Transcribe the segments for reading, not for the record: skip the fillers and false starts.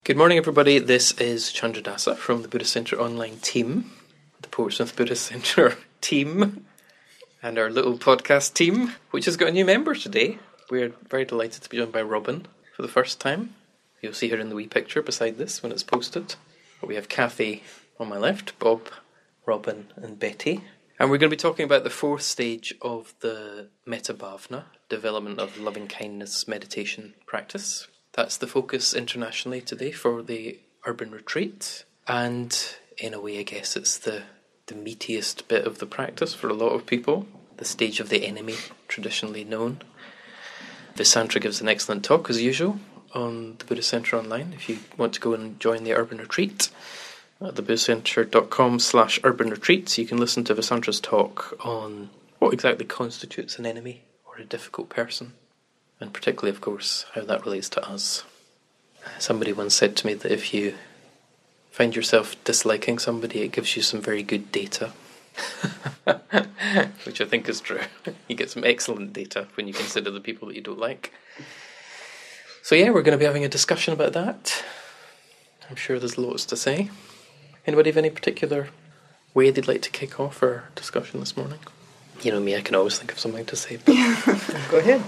Good morning, everybody. This is Chandradasa from the Buddhist Centre online team, the Portsmouth Buddhist Centre team, and our little podcast team, which has got a new member today. We're very delighted to be joined by Robin for the first time. You'll see her in the wee picture beside this when it's posted. We have Kathy on my left, Bob, Robin, and Betty. And we're going to be talking about the fourth stage of the Metta Bhavana, development of loving kindness meditation practice. That's the focus internationally today for the urban retreat. And in a way, I guess it's the meatiest bit of the practice for a lot of people, the stage of the enemy, traditionally known. Visantra gives an excellent talk, as usual, on the Buddhist Centre online. If you want to go and join the urban retreat, at thebuddhistcentre.com/urban retreats, you can listen to Visantra's talk on what exactly constitutes an enemy or a difficult person. And particularly, of course, how that relates to us. Somebody once said to me that if you find yourself disliking somebody, it gives you some very good data. Which I think is true. You get some excellent data when you consider the people that you don't like. So yeah, we're going to be having a discussion about that. I'm sure there's lots to say. Anybody have any particular way they'd like to kick off our discussion this morning? You know me, I can always think of something to say. But go ahead.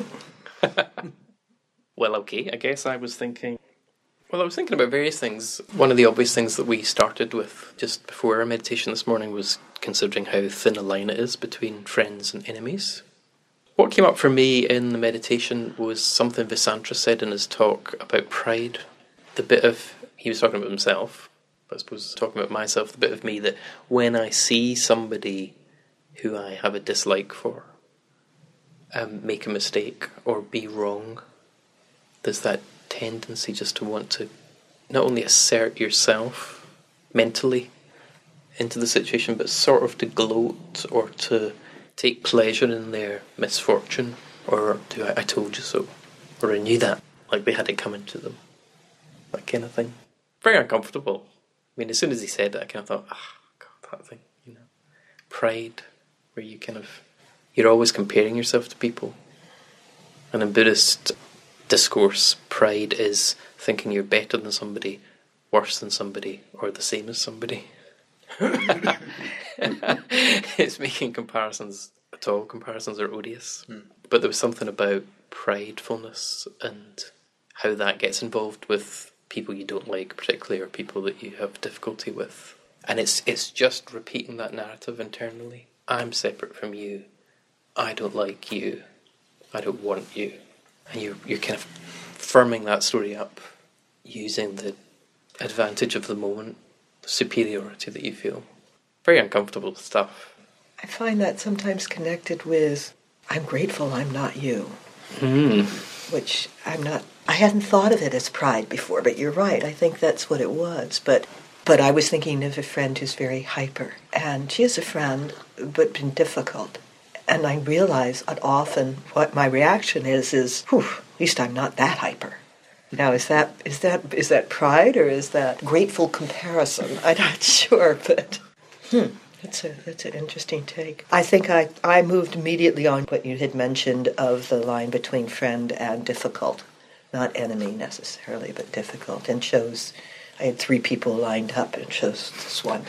Well, okay, I guess I was thinking about various things. One of the obvious things that we started with just before our meditation this morning was considering how thin a line it is between friends and enemies. What came up for me in the meditation was something Visantra said in his talk about pride. He was talking about himself, but I suppose talking about myself, the bit of me that when I see somebody who I have a dislike for, make a mistake or be wrong, there's that tendency just to want to not only assert yourself mentally into the situation, but sort of to gloat or to take pleasure in their misfortune, or do I told you so, or I knew that, like they had it coming to them, that kind of thing. Very uncomfortable. I mean, as soon as he said it, I kind of thought, God, that thing, pride, where you're always comparing yourself to people. And in Buddhist discourse, pride is thinking you're better than somebody, worse than somebody, or the same as somebody. It's making comparisons at all. Comparisons are odious. But there was something about pridefulness and how that gets involved with people you don't like, particularly, or people that you have difficulty with. And it's just repeating that narrative internally. I'm separate from you. I don't like you. I don't want you. And you're kind of firming that story up using the advantage of the moment, the superiority that you feel. Very uncomfortable stuff. I find that sometimes connected with, I'm grateful I'm not you. Which I'm not. I hadn't thought of it as pride before, but you're right. I think that's what it was. But I was thinking of a friend who's very hyper. And she is a friend, but been difficult. And I realize often what my reaction is, at least I'm not that hyper. Now, is that pride or is that grateful comparison? I'm not sure, but that's an interesting take. I think I moved immediately on what you had mentioned of the line between friend and difficult. Not enemy necessarily, but difficult. And I had 3 people lined up and chose this one.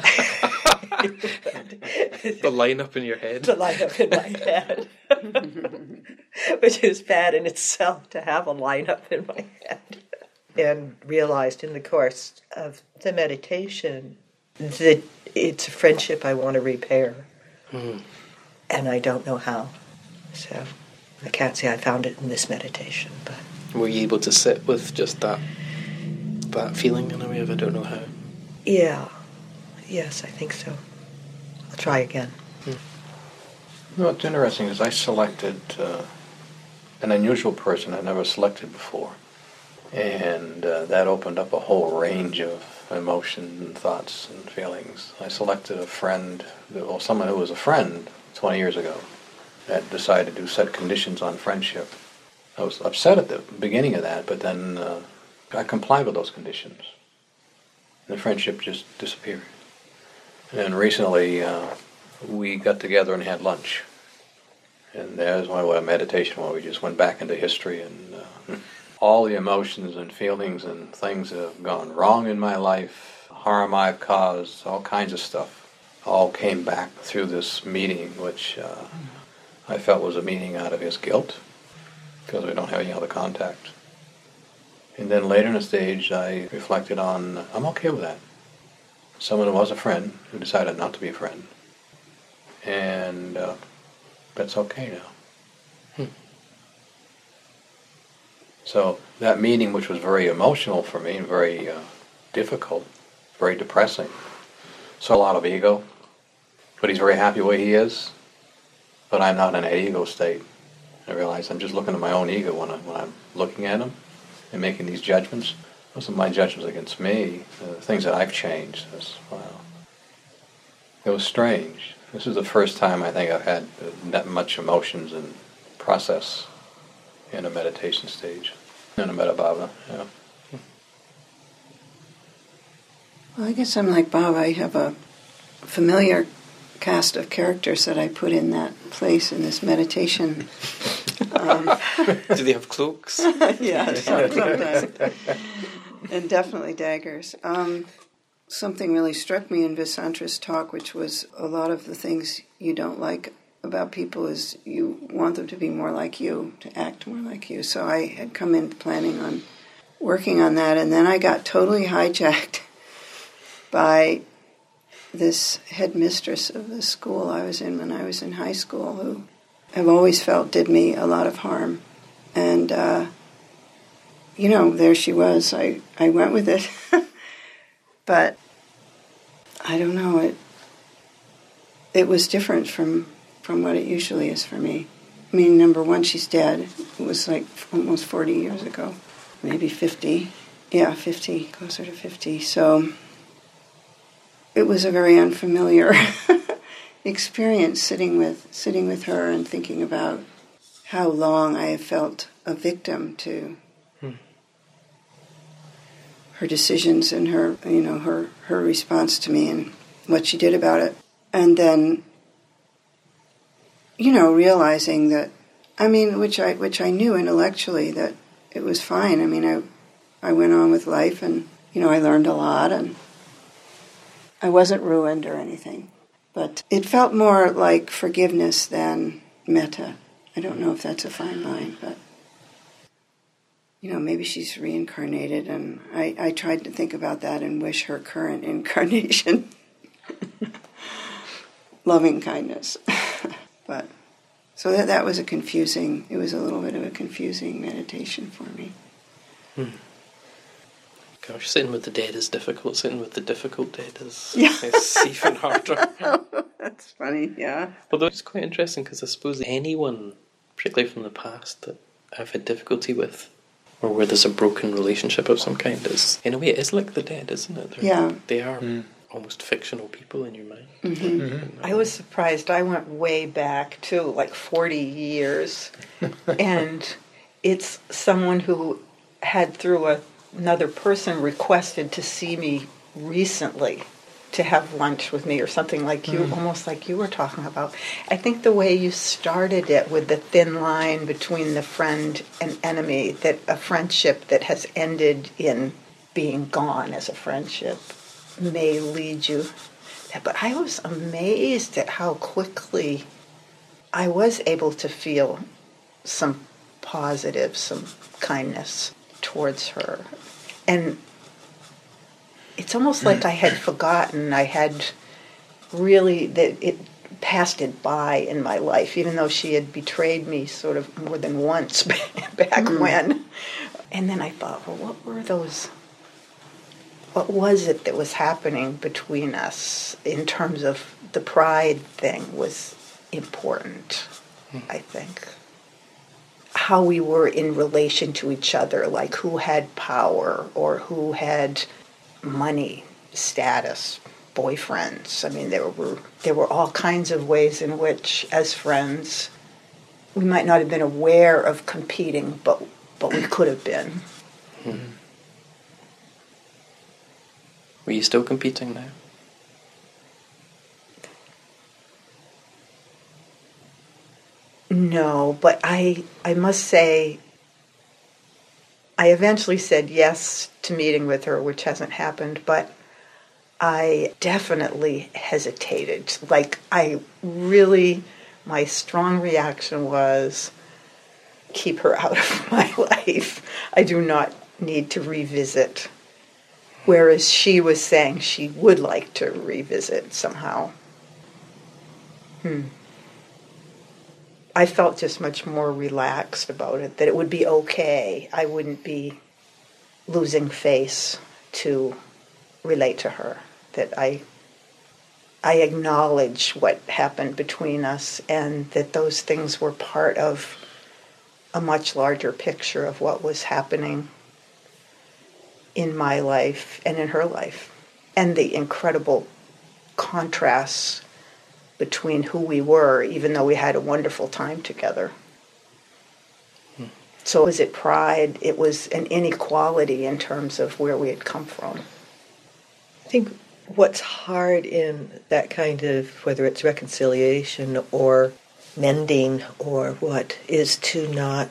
The line-up in your head? The line-up in my head. Which is bad in itself to have a line-up in my head. And realized in the course of the meditation that it's a friendship I want to repair. And I don't know how. So I can't say I found it in this meditation. But were you able to sit with just that feeling in a way of I don't know how? Yeah. Yes, I think so. I'll try again. What's interesting is I selected an unusual person I'd never selected before. And that opened up a whole range of emotions and thoughts and feelings. I selected a friend, someone who was a friend 20 years ago, that decided to set conditions on friendship. I was upset at the beginning of that, but then I complied with those conditions. And the friendship just disappeared. And recently, we got together and had lunch. And that was one meditation where we just went back into history and all the emotions and feelings and things that have gone wrong in my life, harm I've caused, all kinds of stuff, all came back through this meeting, which I felt was a meeting out of his guilt, because we don't have any other contact. And then later in the stage, I reflected on, I'm okay with that. Someone who was a friend, who decided not to be a friend. And that's okay now. So that meeting, which was very emotional for me, and very difficult, very depressing, saw a lot of ego, but he's very happy where he is, but I'm not in an ego state. I realize I'm just looking at my own ego when I'm looking at him and making these judgments. Those are my judgments against me, the things that I've changed. Wow. It was strange. This is the first time I think I've had that much emotions and process in a meditation stage, in a Metabhava, yeah. Well, I guess I'm like Bob. I have a familiar cast of characters that I put in that place in this meditation. Do they have cloaks? Yeah, sometimes. And definitely daggers. Something really struck me in Visantra's talk, which was a lot of the things you don't like about people is you want them to be more like you, to act more like you. So I had come in planning on working on that, and then I got totally hijacked by this headmistress of the school I was in when I was in high school, who I've always felt did me a lot of harm. And, there she was. I went with it. But I don't know, it was different from what it usually is for me. I mean, number one, she's dead. It was like almost 40 years ago, maybe 50. Yeah, 50, closer to 50. So it was a very unfamiliar experience sitting with her and thinking about how long I have felt a victim to her decisions and her response to me and what she did about it. And then, realizing that, which I knew intellectually that it was fine. I mean, I went on with life and, I learned a lot and I wasn't ruined or anything. But it felt more like forgiveness than metta. I don't know if that's a fine line, but maybe she's reincarnated, and I tried to think about that and wish her current incarnation loving kindness. But so that was it was a little bit of a confusing meditation for me. Gosh, sitting with the dead is difficult. Sitting with the difficult dead is even harder. That's funny, yeah. Although it's quite interesting because I suppose anyone, particularly from the past, that I've had difficulty with, or where there's a broken relationship of some kind, is in a way it is like the dead, isn't it? They are almost fictional people in your mind. Mm-hmm. Mm-hmm. I was surprised. I went way back too, like 40 years, and it's someone who had through another person requested to see me recently, to have lunch with me or something like you, almost like you were talking about. I think the way you started it with the thin line between the friend and enemy, that a friendship that has ended in being gone as a friendship may lead you. But I was amazed at how quickly I was able to feel some positive, some kindness towards her. And it's almost like I had forgotten. I had really, that it passed it by in my life, even though she had betrayed me sort of more than once back when. And then I thought, well, what was it that was happening between us in terms of the pride thing was important, I think. How we were in relation to each other, like who had power or who had money, status, boyfriends. I mean, there were all kinds of ways in which, as friends, we might not have been aware of competing, but we could have been. Mm-hmm. Were you still competing now? No, but I must say, I eventually said yes to meeting with her, which hasn't happened, but I definitely hesitated. Like, my strong reaction was, keep her out of my life. I do not need to revisit. Whereas she was saying she would like to revisit somehow. I felt just much more relaxed about it, that it would be okay. I wouldn't be losing face to relate to her, that I acknowledge what happened between us and that those things were part of a much larger picture of what was happening in my life and in her life, and the incredible contrasts between who we were, even though we had a wonderful time together. So was it pride? It was an inequality in terms of where we had come from. I think what's hard in that kind of, whether it's reconciliation or mending or what, is to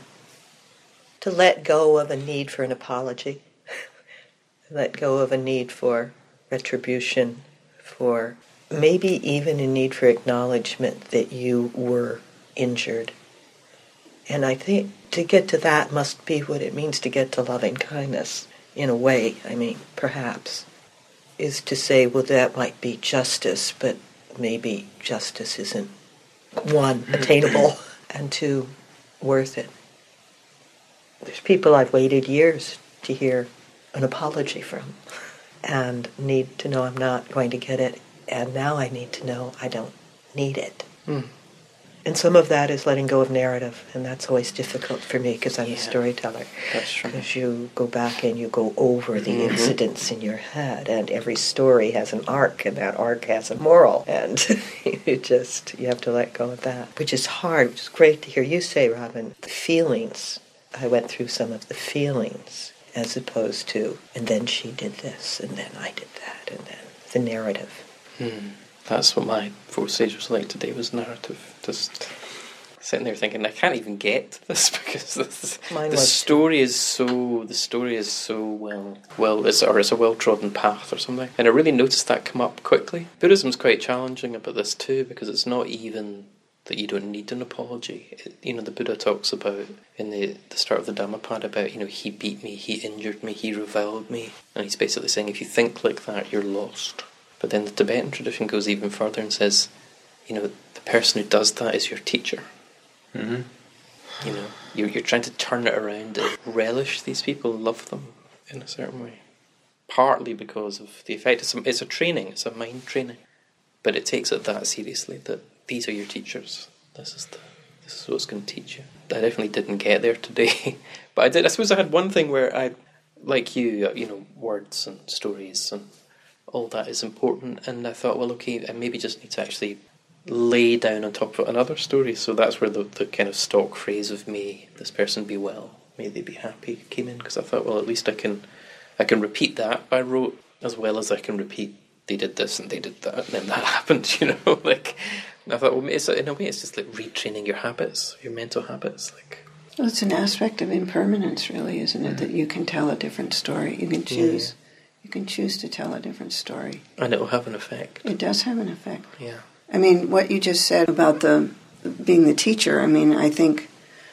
let go of a need for an apology, let go of a need for retribution, for maybe even a need for acknowledgement that you were injured. And I think to get to that must be what it means to get to loving kindness, in a way, perhaps, is to say, well, that might be justice, but maybe justice isn't, one, attainable, and two, worth it. There's people I've waited years to hear an apology from, and need to know I'm not going to get it, and now I need to know I don't need it. And some of that is letting go of narrative, and that's always difficult for me because I'm a storyteller. That's true. Because you go back and you go over the incidents in your head, and every story has an arc, and that arc has a moral, and you have to let go of that, which is hard, which is great to hear you say, Robin. The feelings, I went through some of the feelings, as opposed to, and then she did this, and then I did that, and then the narrative. That's what my fourth stage was like today, was narrative. Just sitting there thinking, I can't even get to this because the story is so it's a well-trodden path or something. And I really noticed that come up quickly. Buddhism's quite challenging about this too, because it's not even that you don't need an apology. The Buddha talks about in the start of the Dhammapada about, he beat me, he injured me, he reviled me. And he's basically saying, if you think like that, you're lost. But then the Tibetan tradition goes even further and says, the person who does that is your teacher. You're trying to turn it around and relish these people, love them in a certain way. Partly because of the effect. It's a training, it's a mind training. But it takes it that seriously, that these are your teachers. This is what's going to teach you. I definitely didn't get there today. But I did. I suppose I had one thing where I, like you, words and stories and all that is important. And I thought, well, okay, I maybe just need to actually lay down on top of another story. So that's where the kind of stock phrase of "may this person be well, may they be happy" came in, because I thought, well, at least I can repeat that I wrote, as well as I can repeat they did this and they did that and then that happened. Like, and I thought, well, in a way it's just like retraining your habits, your mental habits. Well, it's an aspect of impermanence, really, isn't it? That you can tell a different story. You can choose. Yeah. You can choose to tell a different story, and it will have an effect. It does have an effect. Yeah. What you just said about being the teacher, I think,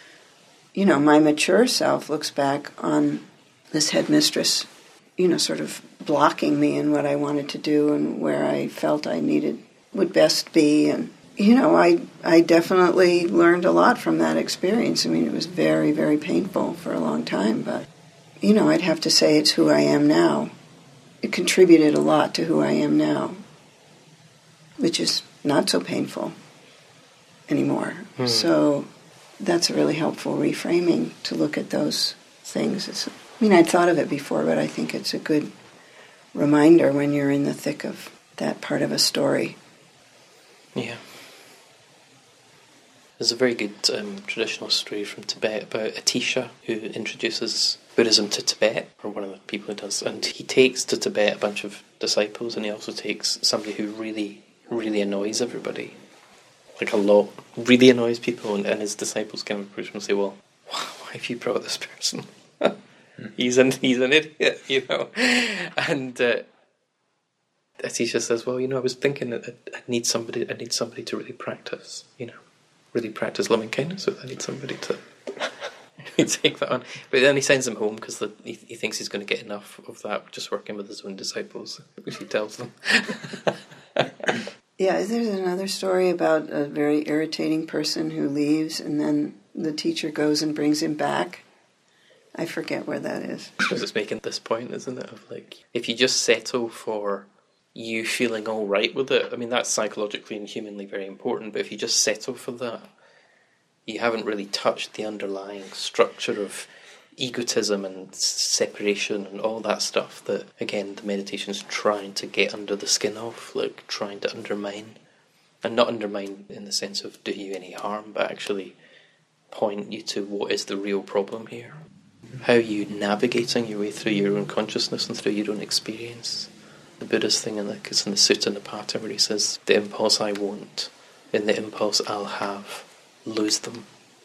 my mature self looks back on this headmistress, sort of blocking me in what I wanted to do and where I felt I would best be. And, I definitely learned a lot from that experience. It was very, very painful for a long time, but, I'd have to say it's who I am now. It contributed a lot to who I am now, which is not so painful anymore. So that's a really helpful reframing to look at those things. I'd thought of it before, but I think it's a good reminder when you're in the thick of that part of a story. Yeah. There's a very good traditional story from Tibet about Atisha, who introduces Buddhism to Tibet, or one of the people who does, and he takes to Tibet a bunch of disciples, and he also takes somebody who really annoys everybody, like a lot, really annoys people, and his disciples kind of approach him and say, well, why have you brought this person? he's an idiot, you know. And Atisha says, well, you know, I was thinking that I need somebody to really practice, you know, really practice loving kindness. So I need somebody to take that on. But then he sends him home because he thinks he's going to get enough of that just working with his own disciples, which he tells them. Yeah, there's another story about a very irritating person who leaves and then the teacher goes and brings him back. I forget where that is. Because it's making this point, isn't it? Of like, if you just settle for you feeling all right with it, I mean, that's psychologically and humanly very important, but if you just settle for that, you haven't really touched the underlying structure of egotism and separation and all that stuff that, again, the meditation's trying to get under the skin of, like trying to undermine. And not undermine in the sense of do you any harm, but actually point you to what is the real problem here. How are you navigating your way through your own consciousness and through your own experience? The Buddhist thing is in the Sutta Nipata where he says, the impulse I want, in the impulse I'll have, lose them.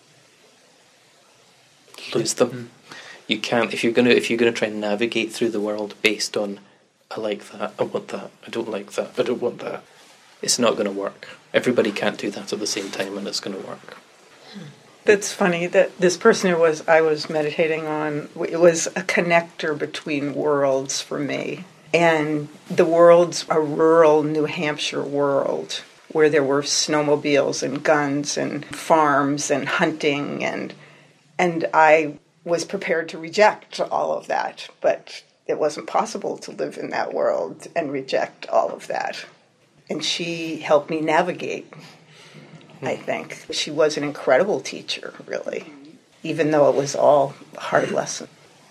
Lose them. You can't, if you're gonna try and navigate through the world based on I like that, I want that, I don't like that, I don't want that, it's not going to work. Everybody can't do that at the same time and it's going to work. That's funny that this person I was meditating on, it was a connector between worlds for me. And the world's a rural New Hampshire world where there were snowmobiles and guns and farms and hunting and I was prepared to reject all of that, but it wasn't possible to live in that world and reject all of that. And she helped me navigate, I think. She was an incredible teacher, really, even though it was all a hard lesson.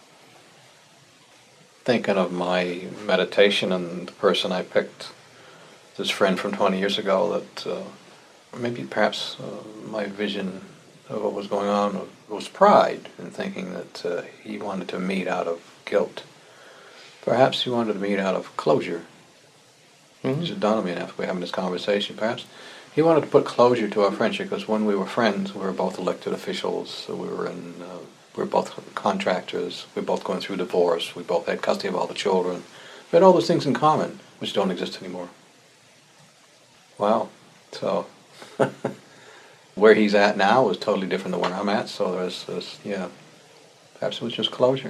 Thinking of my meditation and the person I picked, this friend from 20 years ago, that maybe perhaps my vision of what was going on was pride in thinking that he wanted to meet out of guilt. Perhaps he wanted to meet out of closure. It just dawned on me after we were having this conversation. Perhaps he wanted to put closure to our friendship because when we were friends, we were both elected officials. We were both contractors. We were both going through divorce. We both had custody of all the children. We had all those things in common, which don't exist anymore. Wow. So where he's at now is totally different than where I'm at. So there's perhaps it was just closure.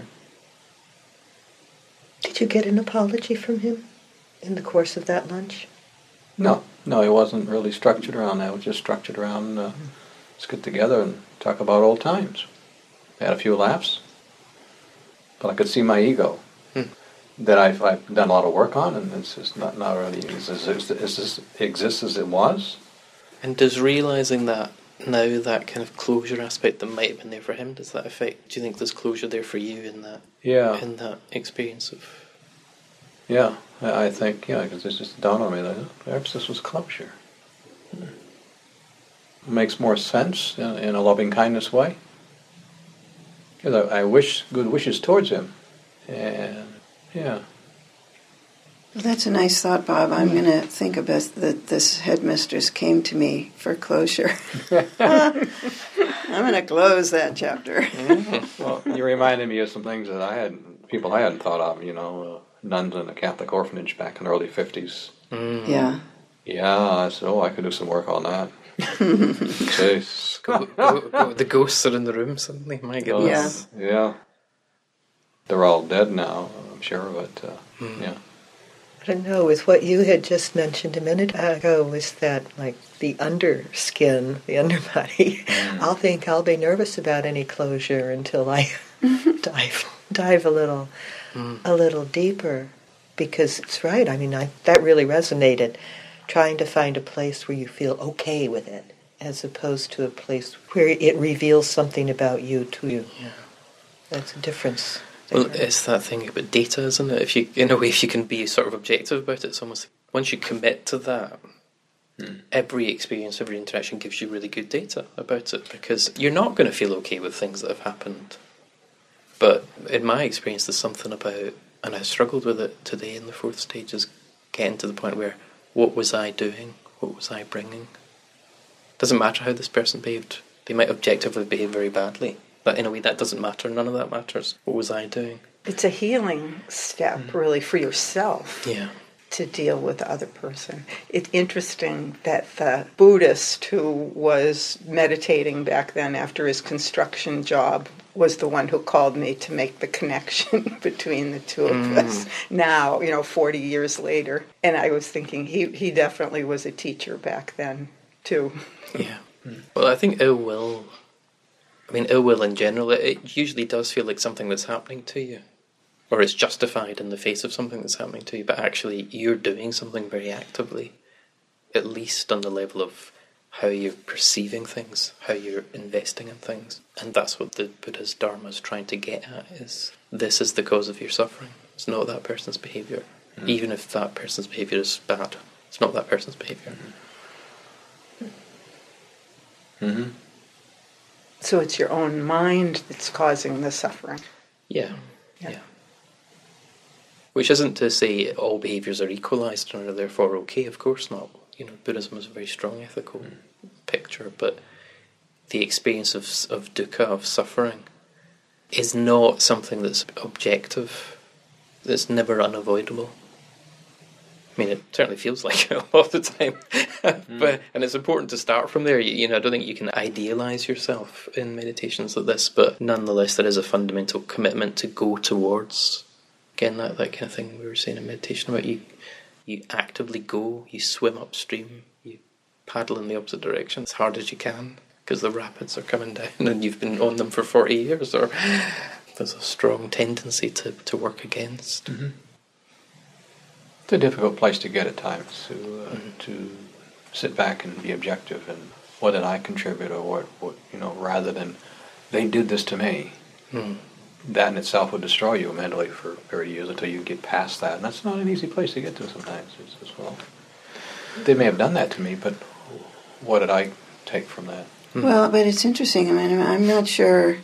Did you get an apology from him in the course of that lunch? No, it wasn't really structured around that. It was just structured around let's get together and talk about old times. We had a few laughs, but I could see my ego that I've done a lot of work on, and it's just not really exists as it was. And does realising that now, that kind of closure aspect that might have been there for him, does that affect, do you think there's closure there for you in that in that experience of... Yeah, I think, because it's just dawned on me that perhaps this was closure. Makes more sense in a loving kindness way. Because I wish good wishes towards him. And, yeah. Well, that's a nice thought, Bob. I'm going to think of it that this headmistress came to me for closure. I'm going to close that chapter. Well, you reminded me of some things that people I hadn't thought of, nuns in a Catholic orphanage back in the early 50s. Yeah. Yeah, I said, I could do some work on that. Jeez. The ghosts are in the room suddenly, my goodness. Yeah. They're all dead now, I'm sure, but yeah. I don't know, with what you had just mentioned a minute ago, was that like the underskin, the underbody. I'll think I'll be nervous about any closure until I dive a little deeper, because it's right. I mean, that really resonated. Trying to find a place where you feel okay with it, as opposed to a place where it reveals something about you to you. Yeah. That's a difference. Well, it's that thing about data, isn't it? If you can be sort of objective about it, it's almost once you commit to that, every experience, every interaction gives you really good data about it, because you're not going to feel okay with things that have happened. But in my experience, there's something about, and I struggled with it today in the fourth stage, is getting to the point where, what was I doing? What was I bringing? Doesn't matter how this person behaved. They might objectively behave very badly, That in a way, that doesn't matter. None of that matters. What was I doing? It's a healing step, really, for yourself. Yeah. To deal with the other person. It's interesting that the Buddhist who was meditating back then after his construction job was the one who called me to make the connection between the two of us now, 40 years later. And I was thinking he definitely was a teacher back then, too. Yeah. Well, I think ill will in general, it usually does feel like something that's happening to you. Or it's justified in the face of something that's happening to you, but actually you're doing something very actively, at least on the level of how you're perceiving things, how you're investing in things. And that's what the Buddha's Dharma is trying to get at, is this is the cause of your suffering. It's not that person's behaviour. Even if that person's behaviour is bad, it's not that person's behaviour. Mm-hmm. So it's your own mind that's causing the suffering. Yeah. Which isn't to say all behaviours are equalised and are therefore okay, of course not. Buddhism is a very strong ethical picture, but the experience of dukkha, of suffering, is not something that's objective, that's never unavoidable. I mean, it certainly feels like it a lot of the time. And it's important to start from there. I don't think you can idealise yourself in meditations like this, but nonetheless there is a fundamental commitment to go towards, again, that kind of thing we were saying in meditation about you actively go, you swim upstream, you paddle in the opposite direction as hard as you can, because the rapids are coming down and you've been on them for 40 years, or there's a strong tendency to work against. Mm-hmm. It's a difficult place to get at times, to sit back and be objective and what did I contribute, or what rather than they did this to me. That in itself would destroy you mentally for a period of years until you get past that. And that's not an easy place to get to sometimes. It's just, well, they may have done that to me, but what did I take from that? Well, but it's interesting. I mean, I'm not sure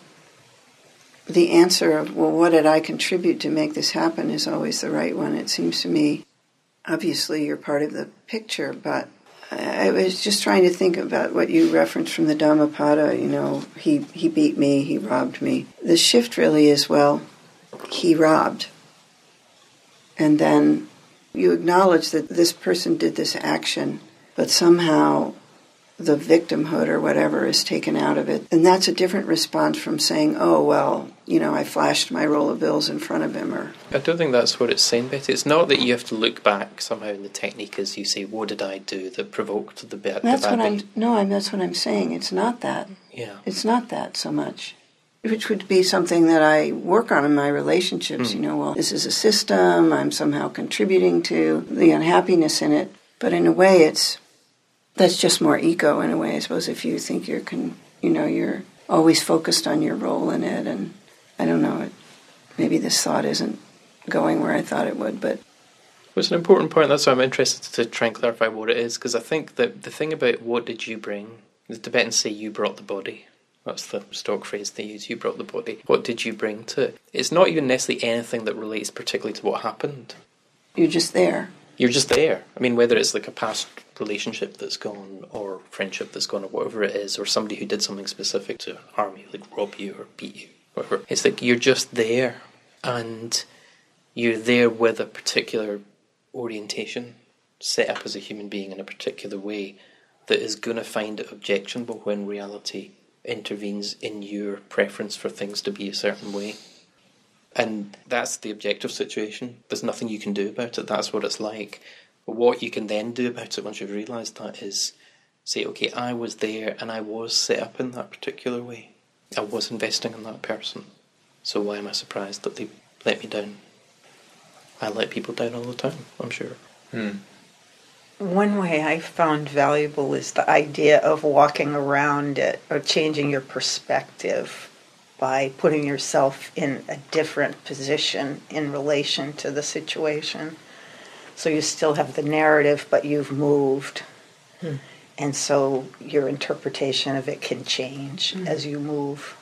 the answer of, well, what did I contribute to make this happen is always the right one. It seems to me, obviously, you're part of the picture, but I was just trying to think about what you referenced from the Dhammapada, he beat me, he robbed me. The shift really is, well, he robbed. And then you acknowledge that this person did this action, but somehow the victimhood or whatever is taken out of it. And that's a different response from saying, oh, well, I flashed my roll of bills in front of him. Or I don't think that's what it's saying, Betty. It's not that you have to look back somehow in the technique as you say, what did I do that provoked the bad? That's what I'm saying. It's not that. Yeah. It's not that so much. Which would be something that I work on in my relationships. Well, this is a system. I'm somehow contributing to the unhappiness in it. But in a way, that's just more ego in a way. I suppose if you think you're always focused on your role in it, and I don't know, maybe this thought isn't going where I thought it would, but... Well, it's an important point. That's why I'm interested to try and clarify what it is, because I think that the thing about what did you bring, the Tibetans say you brought the body. That's the stock phrase they use, you brought the body. What did you bring to it? It's not even necessarily anything that relates particularly to what happened. You're just there. You're just there. I mean, whether it's like a past relationship that's gone, or friendship that's gone, or whatever it is, or somebody who did something specific to harm you, like rob you or beat you, whatever. It's like you're just there, and you're there with a particular orientation, set up as a human being in a particular way that is going to find it objectionable when reality intervenes in your preference for things to be a certain way. And that's the objective situation. There's nothing you can do about it. That's what it's like. But what you can then do about it once you've realised that is say, okay, I was there and I was set up in that particular way. I was investing in that person. So why am I surprised that they let me down? I let people down all the time, I'm sure. One way I found valuable is the idea of walking around it, or changing your perspective by putting yourself in a different position in relation to the situation. So you still have the narrative, but you've moved. And so your interpretation of it can change as you move.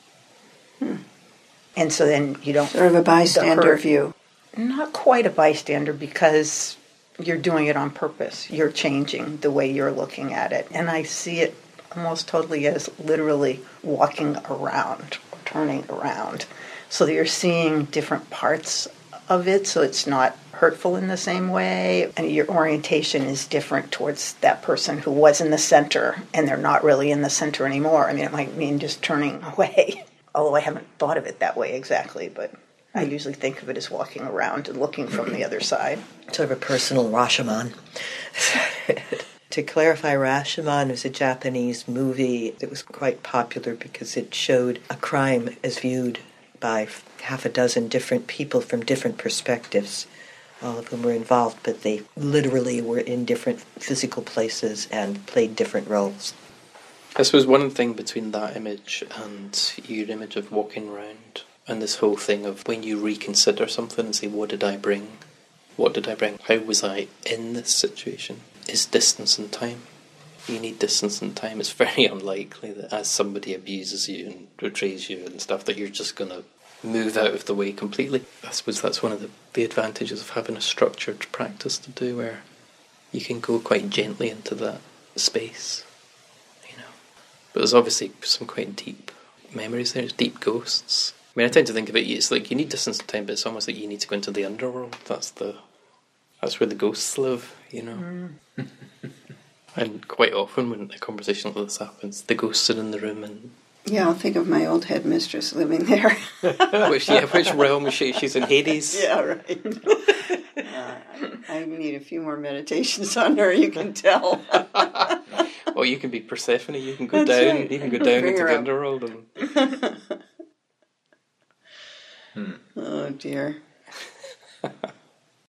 And so then you don't... Sort of a bystander view. Not quite a bystander, because you're doing it on purpose. You're changing the way you're looking at it. And I see it almost totally as literally walking around, turning around. So that you're seeing different parts of it, so it's not hurtful in the same way, and your orientation is different towards that person who was in the center and they're not really in the center anymore. I mean, it might mean just turning away, although I haven't thought of it that way exactly, but I usually think of it as walking around and looking from the other side. Sort of a personal Rashomon. To clarify, Rashomon was a Japanese movie that was quite popular because it showed a crime as viewed by half a dozen different people from different perspectives. All of whom were involved, but they literally were in different physical places and played different roles. I suppose one thing between that image and your image of walking around and this whole thing of when you reconsider something and say, what did I bring? What did I bring? How was I in this situation? Is distance and time. You need distance and time. It's very unlikely that as somebody abuses you and betrays you and stuff that you're just going to move out of the way completely. I suppose that's one of the advantages of having a structured practice to do, where you can go quite gently into that space, you know. But there's obviously some quite deep memories there, deep ghosts. I mean, I tend to think of it, it's like you need distance and time, but it's almost like you need to go into the underworld. That's where the ghosts live, you know. And quite often when a conversation like this happens, the ghosts are in the room and... Yeah, I'll think of my old headmistress living there. which realm is she? She's in Hades? Yeah, right. I need a few more meditations on her, you can tell. Well, you can be Persephone, you can go That's down, right. you can go down Bring into her the up. underworld. And... Oh, dear.